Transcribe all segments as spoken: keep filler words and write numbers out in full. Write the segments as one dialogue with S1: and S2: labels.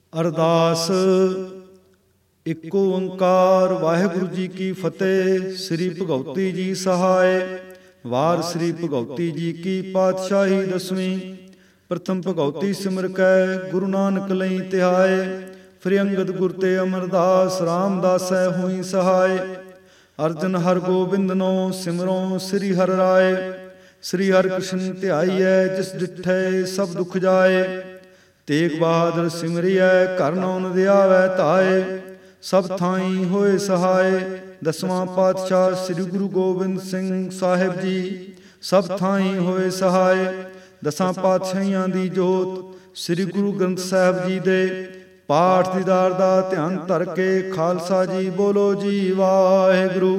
S1: ਅਰਦਾਸ। ਇਕ ਓੰਕਾਰ ਵਾਹਿਗੁਰੂ ਜੀ ਕੀ ਫਤਿਹ। ਸ੍ਰੀ ਭਗਉਤੀ ਜੀ ਸਹਾਇ। ਵਾਰ ਸ੍ਰੀ ਭਗਉਤੀ ਜੀ ਕੀ ਪਾਤਸ਼ਾਹੀ ਦਸਵੀਂ। ਪ੍ਰਥਮ ਭਗਉਤੀ ਸਿਮਰ ਕੈ ਗੁਰੂ ਨਾਨਕ ਲਈ ਧਿਆਏ। ਫਿਰ ਅੰਗਦ ਗੁਰ ਤੇ ਅਮਰਦਾਸ ਰਾਮਦਾਸੈ ਹੋਈ ਸਹਾਇ। ਅਰਜਨ ਹਰ ਗੋਬਿੰਦਨੋ ਸਿਮਰੋ ਸ੍ਰੀ ਹਰਿ ਰਾਏ। ਸ੍ਰੀ ਹਰਿ ਕ੍ਰਿਸ਼ਨ ਧਿਆਈਐ ਜਿਸ ਡਿਠੈ ਸਭ ਦੁਖ ਜਾਏ। ਤੇਗ ਬਹਾਦਰ ਸਿਮਰਿਐ ਘਰ ਨਉ ਨਦਿਆਵੈ ਧਾਏ। ਸਭ ਥਾਈਂ ਹੋਏ ਸਹਾਏ। ਦਸਵਾਂ ਪਾਤਸ਼ਾਹ ਸ੍ਰੀ ਗੁਰੂ ਗੋਬਿੰਦ ਸਿੰਘ ਸਾਹਿਬ ਜੀ ਸਭ ਥਾਈਂ ਹੋਏ ਸਹਾਏ। ਦਸਾਂ ਪਾਤਸ਼ਾਹੀਆਂ ਦੀ ਜੋਤ ਸ੍ਰੀ ਗੁਰੂ ਗ੍ਰੰਥ ਸਾਹਿਬ ਜੀ ਦੇ ਪਾਠ ਦੀਦਾਰ ਦਾ ਧਿਆਨ ਧਰ ਕੇ ਖਾਲਸਾ ਜੀ ਬੋਲੋ ਜੀ ਵਾਹਿਗੁਰੂ।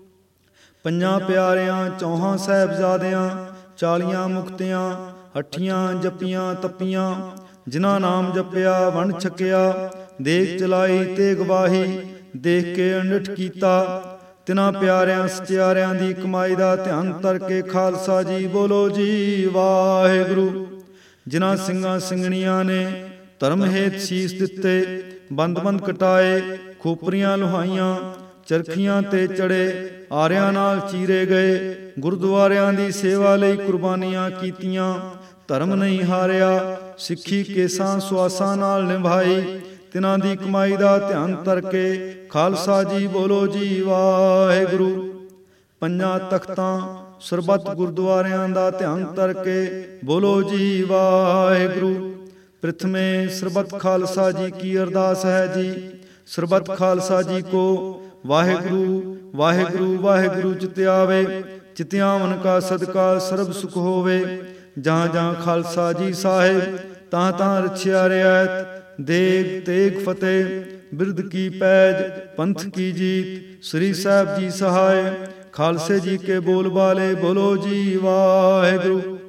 S1: ਪੰਜਾਂ ਪਿਆਰਿਆਂ ਚੌਹਾਂ ਸਾਹਿਬਜ਼ਾਦਿਆਂ ਚਾਲੀਆਂ ਮੁਕਤਿਆਂ ਹੱਠੀਆਂ ਜੱਪੀਆਂ ਤੱਪੀਆਂ। ਜਿਨ੍ਹਾਂ ਨਾਮ ਜਪਿਆ ਵੰਡ ਛਕਿਆ ਦੇਖ ਚਲਾਈ ਤੇ ਗਵਾਹੀ। ਦੇਖ ਕੇ ਅਨਿਠ ਕੀਤਾ ਤਿਨਾਂ ਪਿਆਰਿਆਂ ਸਚਿਆਰਿਆਂ ਦੀ ਕਮਾਈ ਦਾ ਧਿਆਨ ਧਰ ਕੇ ਖਾਲਸਾ ਜੀ ਬੋਲੋ ਜੀ ਵਾਹਿਗੁਰੂ। ਜਿਨ੍ਹਾਂ ਸਿੰਘਾਂ ਸਿੰਘਣੀਆਂ ਨੇ ਧਰਮ ਹੇਤ ਸੀਸ ਦਿੱਤੇ ਬੰਦ ਬੰਦ ਕਟਾਏ। ਖੋਪਰੀਆਂ ਲੁਹਾਈਆਂ ਚਰਖੀਆਂ ਤੇ ਚੜੇ ਆਰਿਆਂ ਨਾਲ ਚੀਰੇ ਗਏ। ਗੁਰਦੁਆਰਿਆਂ ਦੀ ਸੇਵਾ ਲਈ ਕੁਰਬਾਨੀਆਂ ਕੀਤੀਆਂ ਧਰਮ ਨਹੀਂ ਹਾਰਿਆ। ਸਿੱਖੀ ਕੇਸਾਂ ਸੁਆਸਾਂ ਨਾਲ ਨਿਭਾਈ ਤਿਨਾਂ ਦੀ ਕਮਾਈ ਦਾ ਧਿਆਨ ਧਰ ਕੇ ਖਾਲਸਾ ਜੀ ਬੋਲੋ ਜੀ ਵਾਹਿਗੁਰੂ। ਪੰਜਾਂ ਤਖਤਾਂ ਸਰਬੱਤ ਗੁਰਦੁਆਰਿਆਂ ਦਾ ਧਿਆਨ ਧਰ ਕੇ ਬੋਲੋ ਜੀ ਵਾਹਿਗੁਰੂ। ਪ੍ਰਥਮੇ ਸਰਬੱਤ ਖਾਲਸਾ ਜੀ ਕੀ ਅਰਦਾਸ ਹੈ ਜੀ। ਸਰਬੱਤ ਖਾਲਸਾ ਜੀ ਕੋ ਵਾਹਿਗੁਰੂ ਵਾਹਿਗੁਰੂ ਵਾਹਿਗੁਰੂ ਚਿਤਿ ਆਵੇ। ਚਿਤਿਆਵਨ ਕਾ ਸਦਕਾ ਸਰਬ ਸੁਖ ਹੋਵੇ। ਜਾਂ ਜਾਂ ਖਾਲਸਾ ਜੀ ਸਾਹਿਬ ਤਾਂ ਤਾਂ ਰਛਿਆ ਰਿਆਇਤ। ਦੇਗ ਤੇਗ ਫਤਿਹ ਬਿਰਧ ਕੀ ਪੈਜ ਪੰਥ ਕੀ ਜੀਤ। ਸ੍ਰੀ ਸਾਹਿਬ ਜੀ ਸਹਾਇ ਖਾਲਸੇ ਜੀ ਕੇ ਬੋਲ ਬਾਲੇ ਬੋਲੋ ਜੀ ਵਾਹਿਗੁਰੂ।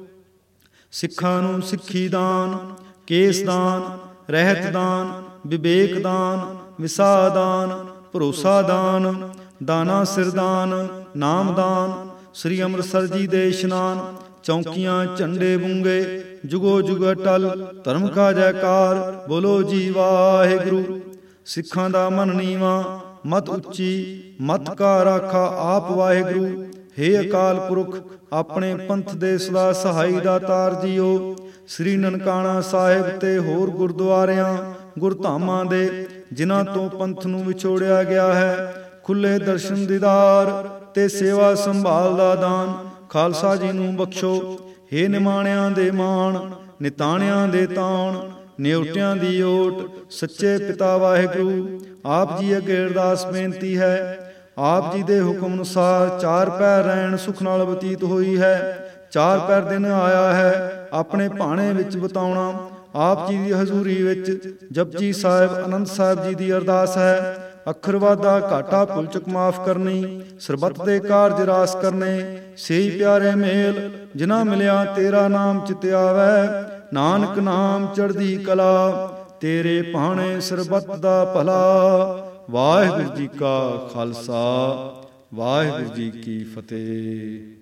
S1: ਸਿੱਖਾਂ ਨੂੰ ਸਿੱਖੀ ਦਾਨ ਕੇਸ ਦਾਨ ਰਹਿਤ ਦਾਨ ਵਿਵੇਕ ਦਾਨ ਵਿਸਾ ਦਾਨ ਭਰੋਸਾ ਦਾਨ ਦਾਨਾ ਸਿਰਦਾਨ ਨਾਮ ਦਾਨ। ਸ੍ਰੀ ਅੰਮ੍ਰਿਤਸਰ ਜੀ ਦੇ ਇਸ਼ਨਾਨ ਚੌਂਕੀਆਂ ਝੰਡੇ ਬੁੰਗੇ ਜੁਗੋ ਜੁਗ ਅਟਲ ਧਰਮ ਕਾ ਜੈਕਾਰ ਬੋਲੋ ਜੀ ਵਾਹਿਗੁਰੂ। ਸਿੱਖਾਂ ਦਾ ਮਨ ਨੀਵਾਂ ਮਤ ਉੱਚੀ ਮਤ ਕਾ ਰਾਖਾ ਆਪ ਵਾਹਿਗੁਰੂ। ਹੇ ਅਕਾਲ ਪੁਰਖ ਆਪਣੇ ਪੰਥ ਦੇ ਸਦਾ ਸਹਾਈ ਦਾਤਾਰ ਜੀਓ। ਸ੍ਰੀ ਨਨਕਾਣਾ ਸਾਹਿਬ ਤੇ ਹੋਰ ਗੁਰਦੁਆਰਿਆਂ ਗੁਰਧਾਮਾਂ ਦੇ ਜਿਨ੍ਹਾਂ ਤੋਂ ਪੰਥ ਨੂੰ ਵਿਛੋੜਿਆ ਗਿਆ ਹੈ ਖੁੱਲੇ ਦਰਸ਼ਨ ਦੀਦਾਰ ਤੇ ਸੇਵਾ ਸੰਭਾਲ ਦਾ ਦਾਨ ਖਾਲਸਾ ਜੀ ਨੂੰ ਬਖਸ਼ੋ। ਹੇ ਨਿਮਾਣਿਆਂ ਦੇ ਮਾਣ ਨਿਤਾਣਿਆਂ ਦੇ ਤਾਣ ਨਿਉਟਿਆਂ ਦੀ ਓਟ ਸੱਚੇ ਪਿਤਾ ਵਾਹਿਗੁਰੂ। ਆਪ ਜੀ ਅੱਗੇ ਅਰਦਾਸ ਬੇਨਤੀ ਹੈ। ਆਪ ਜੀ ਦੇ ਹੁਕਮ ਅਨੁਸਾਰ ਚਾਰ ਪਹਿਰ ਰਹਿਣ ਸੁਖ ਨਾਲ ਬਤੀਤ ਹੋਈ ਹੈ। ਚਾਰ ਪਹਿਰ ਦਿਨ ਆਇਆ ਹੈ ਆਪਣੇ ਭਾਣੇ ਵਿੱਚ ਬਿਤਾਉਣਾ। ਆਪ ਜੀ ਦੀ ਹਜ਼ੂਰੀ ਵਿੱਚ ਜਪਜੀ ਸਾਹਿਬ ਆਨੰਦ ਸਾਹਿਬ ਜੀ ਦੀ ਅਰਦਾਸ ਹੈ। ਅੱਖਰ ਵਾਧਾ ਘਾਟਾ ਭੁੱਲ ਚੁੱਕ ਮਾਫ ਕਰਨੀ ਸਰਬੱਤ ਦੇ ਕਾਰਜ ਰਾਸ ਕਰਨੇ। ਸਹੀ ਪਿਆਰੇ ਮੇਲ ਜਿਨ੍ਹਾਂ ਮਿਲਿਆ ਤੇਰਾ ਨਾਮ ਚਿਤ ਆਵੈ। ਨਾਨਕ ਨਾਮ ਚੜ੍ਹਦੀ ਕਲਾ ਤੇਰੇ ਭਾਣੇ ਸਰਬੱਤ ਦਾ ਭਲਾ। ਵਾਹਿਗੁਰੂ ਜੀ ਕਾ ਖਾਲਸਾ ਵਾਹਿਗੁਰੂ ਜੀ ਕੀ ਫਤਿਹ।